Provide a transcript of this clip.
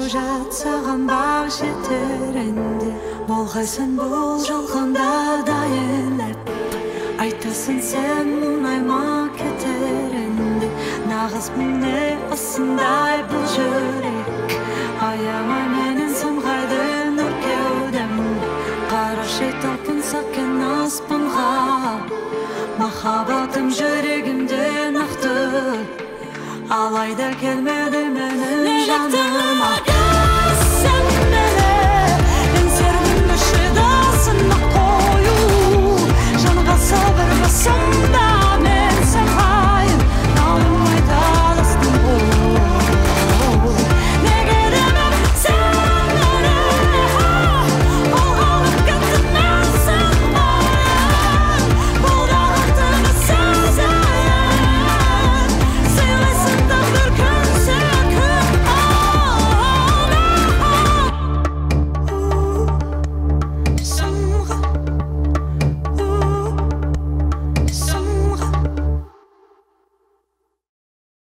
сюжет саған бақ жетер енді болғайсың бұл жалғанда дайындап айтасың сен мұңайма кетер енді нағыз міне осындай бұл жүрек аямай менен самғайды нұр кеудемді қарашы талпынса кен аспанға махаббатым жүрегімде нақты алайда келмеді менің жаныма сен мені еңсердің шыдасын қою жанға сабыр басым